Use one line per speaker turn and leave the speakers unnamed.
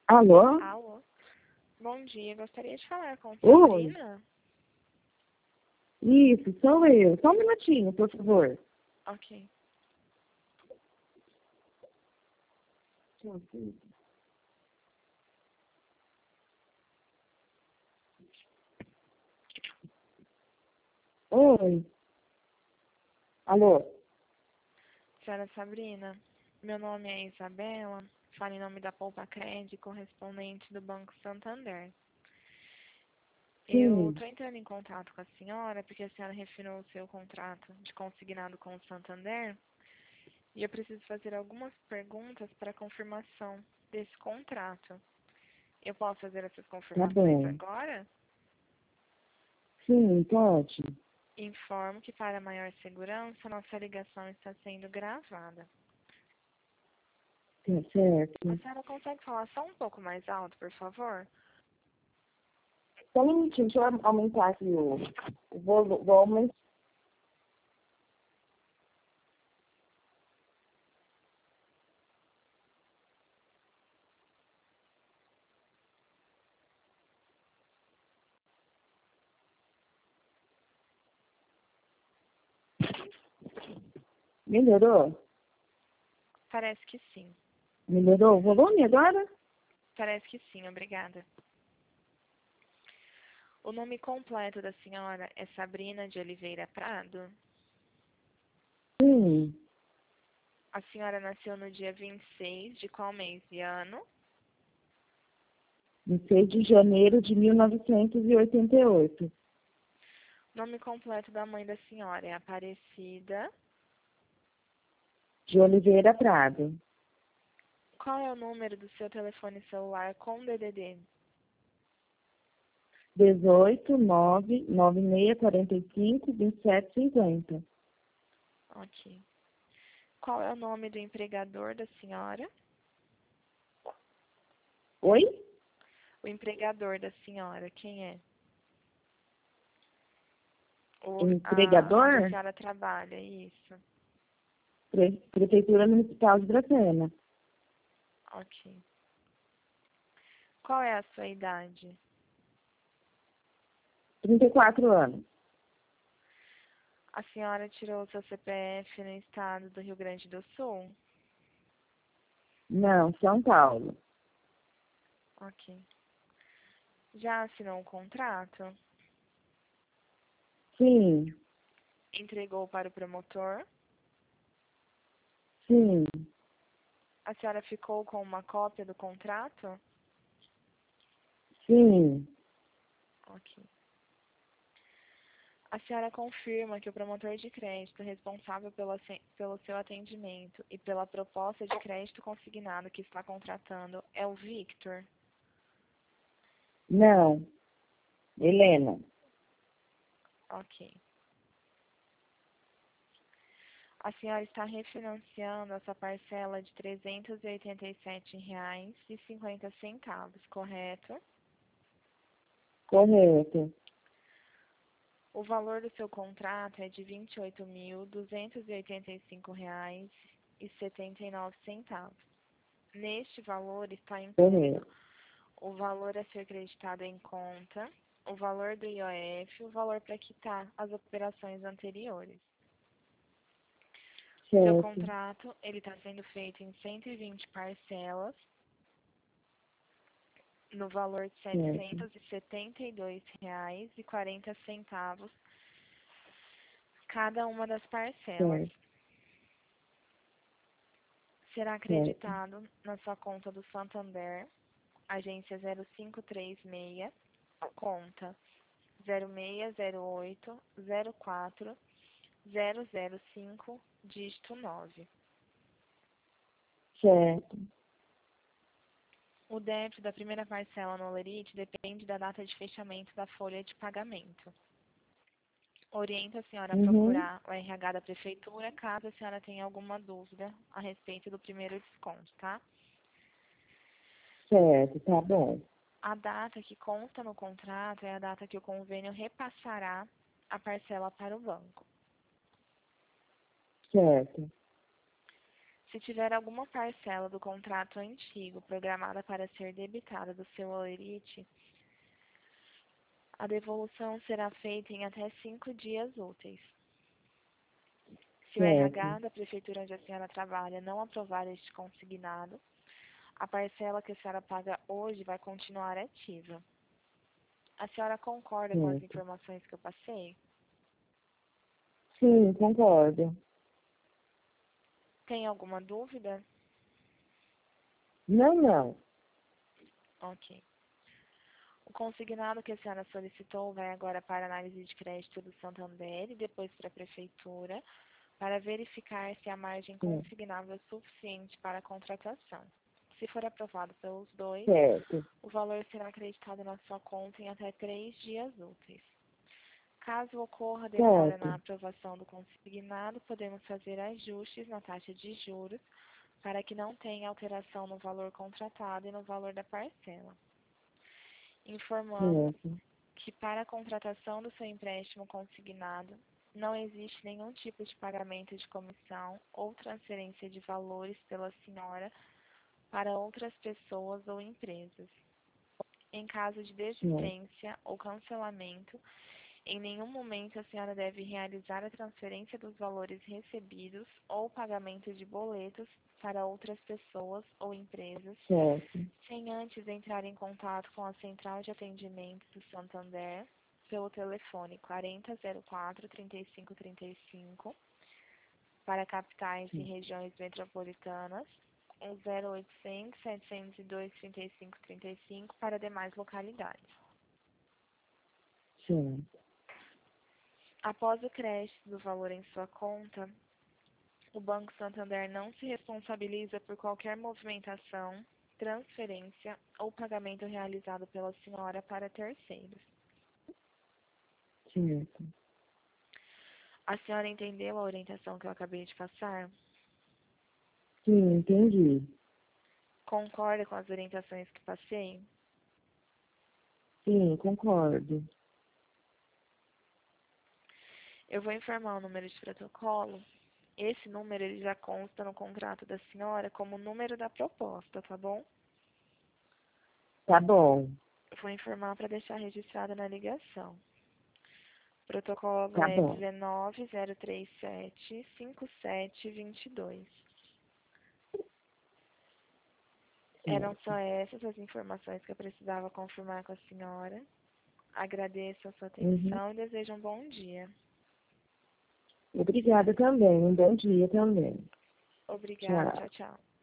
Alô?
Alô? Bom dia, gostaria de falar com
Oi.
Sabrina.
Isso, sou eu. Só um minutinho, por favor.
Ok.
Oi. Alô?
Senhora Sabrina, meu nome é Isabela, falo em nome da Poupa Cred, correspondente do Banco Santander. Eu
Sim,
estou entrando em contato com a senhora porque a senhora refirmou o seu contrato de consignado com o Santander e eu preciso fazer algumas perguntas para confirmação desse contrato. Eu posso fazer essas
tá
confirmações
bom.
agora?
Sim, pode.
Informo que, para maior segurança, nossa ligação está sendo gravada.
Tá
A
certo.
senhora consegue falar só um pouco mais alto, por favor?
Só um minutinho, deixa eu aumentar aqui o volume. Melhorou?
Parece que sim.
Melhorou o volume agora?
Parece que sim, obrigada. O nome completo da senhora é Sabrina de Oliveira Prado?
Sim.
A senhora nasceu no dia 26 de qual mês e ano?
Em 6 de janeiro de 1988.
O nome completo da mãe da senhora é Aparecida.
De Oliveira Prado.
Qual é o número do seu telefone celular com DDD?
18 9 9645 2750.
Ok. Qual é o nome do empregador da senhora?
Oi?
O empregador da senhora, quem é? Onde a
Empregador?
senhora trabalha, isso.
Prefeitura Municipal de Dracena.
Ok. Qual é a sua idade?
34 anos.
A senhora tirou o seu CPF no estado do Rio Grande do Sul?
Não, São Paulo.
Ok. Já assinou um contrato?
Sim,
Entregou para o promotor?
sim,
A senhora ficou com uma cópia do contrato?
sim,
Ok. A senhora confirma que o promotor de crédito responsável pelo seu atendimento e pela proposta de crédito consignado que está contratando é o Victor?
não. Helena.
Ok. A senhora está refinanciando essa parcela de R$ 387,50, correto?
Correto.
O valor do seu contrato é de R$ 28.285,79. Neste valor está incluído
Correto.
o valor a ser creditado em conta, o valor do IOF e o valor para quitar as operações anteriores. Seu
Certo.
contrato ele está sendo feito em 120 parcelas, no valor de R$
Certo.
772,40 cada uma das parcelas.
Certo.
Será
Certo.
acreditado na sua conta do Santander, agência 0536, conta 0608040005, dígito 9.
Certo.
O débito da primeira parcela no Olerite depende da data de fechamento da folha de pagamento. Oriento a senhora a
Uhum.
procurar o RH da prefeitura caso a senhora tenha alguma dúvida a respeito do primeiro desconto, tá?
Certo, tá bom.
A data que consta no contrato é a data que o convênio repassará a parcela para o banco.
Certo.
Se tiver alguma parcela do contrato antigo programada para ser debitada do seu holerite, a devolução será feita em até 5 dias úteis. Se o RH
certo,
da prefeitura onde a senhora trabalha não aprovar este consignado, a parcela que a senhora paga hoje vai continuar ativa. A senhora concorda com as
certo.
informações que eu passei?
Sim, concordo.
Tem alguma dúvida?
Não, não.
Ok. O consignado que a senhora solicitou vai agora para a análise de crédito do Santander e depois para a prefeitura, para verificar se a margem
Sim,
consignável é suficiente para a contratação. Se for aprovado pelos dois,
certo,
o valor será acreditado na sua conta em até 3 dias úteis. Caso ocorra demora na
certo,
aprovação do consignado, podemos fazer ajustes na taxa de juros para que não tenha alteração no valor contratado e no valor da parcela. Informando
certo,
que para a contratação do seu empréstimo consignado, não existe nenhum tipo de pagamento de comissão ou transferência de valores pela senhora para outras pessoas ou empresas. Em caso de
certo,
desistência ou cancelamento, em nenhum momento a senhora deve realizar a transferência dos valores recebidos ou pagamento de boletos para outras pessoas ou empresas,
certo,
sem antes entrar em contato com a Central de Atendimento do Santander pelo telefone 4004-3535 para capitais e regiões metropolitanas, o 0800-702-3535 para demais localidades.
certo.
Após o crédito do valor em sua conta, o Banco Santander não se responsabiliza por qualquer movimentação, transferência ou pagamento realizado pela senhora para terceiros.
Certo.
A senhora entendeu a orientação que eu acabei de passar?
Sim, entendi.
Concorda com as orientações que passei?
Sim, concordo.
Eu vou informar o número de protocolo. Esse número ele já consta no contrato da senhora como o número da proposta, tá bom?
Tá bom,
Eu vou informar para deixar registrado na ligação. O protocolo
tá
é
bom.
19037-5722. Eram
Certo.
só essas as informações que eu precisava confirmar com a senhora. Agradeço a sua
Uhum.
atenção e desejo um bom dia.
Obrigada também. Um bom dia também.
Obrigada,
Tchau.
tchau, tchau.